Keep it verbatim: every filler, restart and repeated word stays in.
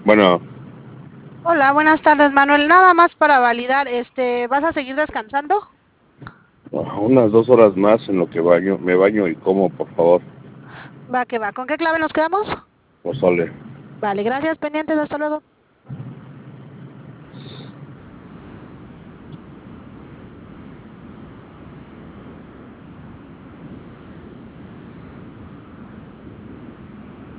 Bueno, Hola, buenas tardes, Manuel. Nada más para validar, este, ¿vas a seguir descansando? unas dos horas más en lo que baño, me baño y como, por favor, Va que va. ¿Con qué clave nos quedamos? pozole. Vale, gracias, pendientes, hasta luego.